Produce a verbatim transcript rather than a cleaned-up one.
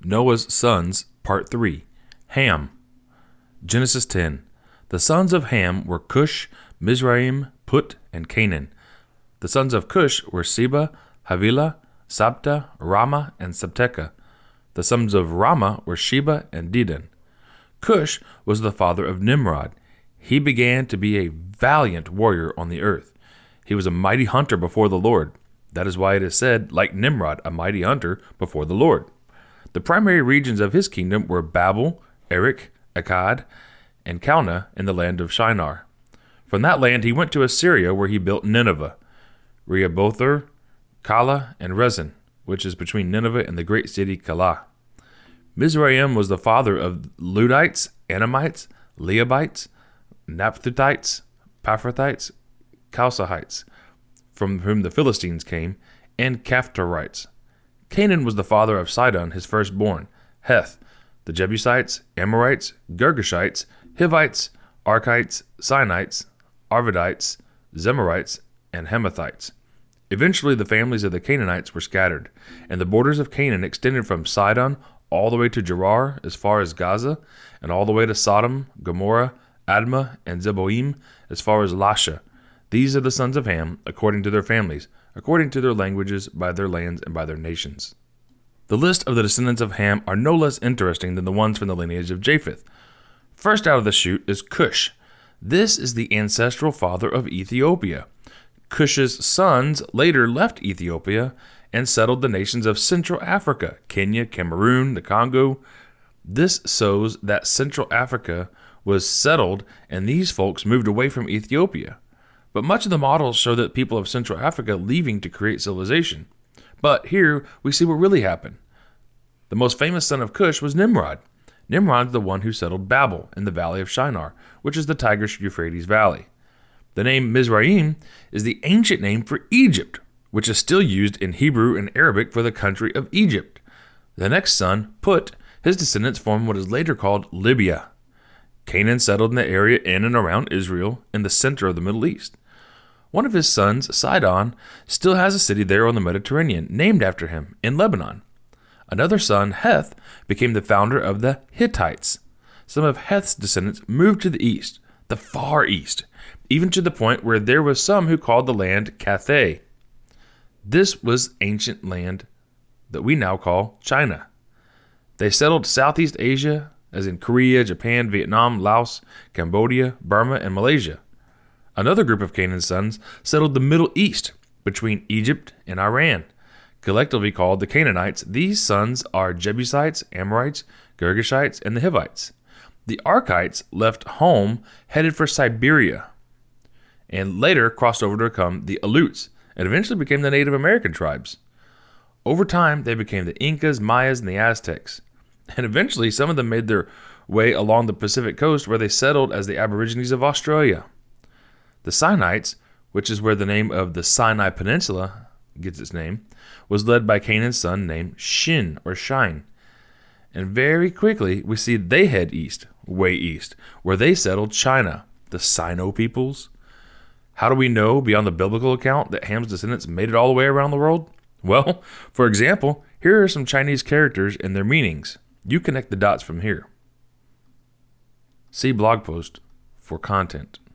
Noah's sons, Part three. Ham. Genesis ten. The sons of Ham were Cush, Mizraim, Put, and Canaan. The sons of Cush were Seba, Havilah, Sabta, Rama, and Sabteca. The sons of Rama were Sheba and Dedan. Cush was the father of Nimrod. He began to be a valiant warrior on the earth. He was a mighty hunter before the Lord. That is why it is said, like Nimrod, a mighty hunter before the Lord. The primary regions of his kingdom were Babel, Erech, Akkad, and Calneh in the land of Shinar. From that land he went to Assyria, where he built Nineveh, Rehoboth, Calah, and Rezin, which is between Nineveh and the great city Calah. Mizraim was the father of Ludites, Anamites, Leabites, Naphtalites, Paphrathites, Chalcihites, from whom the Philistines came, and Caphtorites. Canaan was the father of Sidon, his firstborn, Heth, the Jebusites, Amorites, Girgashites, Hivites, Archites, Sinites, Arvadites, Zemarites, and Hamathites. Eventually the families of the Canaanites were scattered, and the borders of Canaan extended from Sidon all the way to Gerar as far as Gaza, and all the way to Sodom, Gomorrah, Admah, and Zeboim as far as Lasha. These are the sons of Ham, according to their families, according to their languages, by their lands, and by their nations. The list of the descendants of Ham are no less interesting than the ones from the lineage of Japheth. First out of the chute is Cush. This is the ancestral father of Ethiopia. Cush's sons later left Ethiopia and settled the nations of Central Africa, Kenya, Cameroon, the Congo. This shows that Central Africa was settled and these folks moved away from Ethiopia. But much of the models show that people of Central Africa leaving to create civilization. But here we see what really happened. The most famous son of Cush was Nimrod. Nimrod's the one who settled Babel in the valley of Shinar, which is the Tigris-Euphrates valley. The name Mizraim is the ancient name for Egypt, which is still used in Hebrew and Arabic for the country of Egypt. The next son, Put, his descendants form what is later called Libya. Canaan settled in the area in and around Israel in the center of the Middle East. One of his sons, Sidon, still has a city there on the Mediterranean, named after him, in Lebanon. Another son, Heth, became the founder of the Hittites. Some of Heth's descendants moved to the east, the far east, even to the point where there was some who called the land Cathay. This was ancient land that we now call China. They settled Southeast Asia, as in Korea, Japan, Vietnam, Laos, Cambodia, Burma, and Malaysia. Another group of Canaan's sons settled the Middle East between Egypt and Iran. Collectively called the Canaanites, these sons are Jebusites, Amorites, Girgashites, and the Hivites. The Archites left home, headed for Siberia, and later crossed over to become the Aleuts, and eventually became the Native American tribes. Over time, they became the Incas, Mayas, and the Aztecs. And eventually, some of them made their way along the Pacific coast, where they settled as the Aborigines of Australia. The Sinites, which is where the name of the Sinai Peninsula gets its name, was led by Canaan's son named Shin, or Shine. And very quickly, we see they head east, way east, where they settled China, the Sino peoples. How do we know, beyond the biblical account, that Ham's descendants made it all the way around the world? Well, for example, here are some Chinese characters and their meanings. You connect the dots from here. See blog post for content.